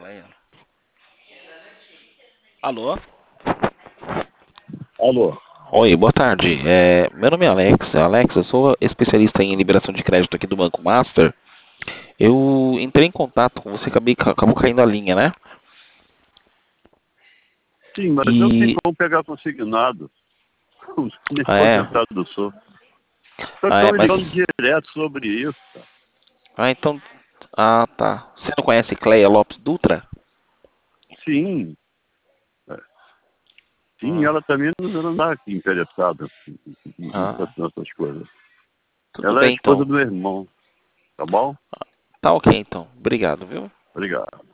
Cleia. Alô? Alô? Oi, boa tarde. Meu nome é Alex. Alex, eu sou especialista em liberação de crédito aqui do Banco Master. Eu entrei em contato com você, acabou caindo a linha, né? Sim, mas eu tenho E. como pegar consignado. Nem Ah, é? concentrado eu sou. Só Ah, estão é, me mas. ligando direto sobre isso. Cara. Ah, então. Ah, tá. Você não conhece Cleia Lopes Dutra? Sim, é. Sim, Ah, ela também não está aqui interessada ah, nessas coisas. tudo Ela é a bem esposa então. do meu irmão, tá bom? Tá ok então. Obrigado, viu? Obrigado.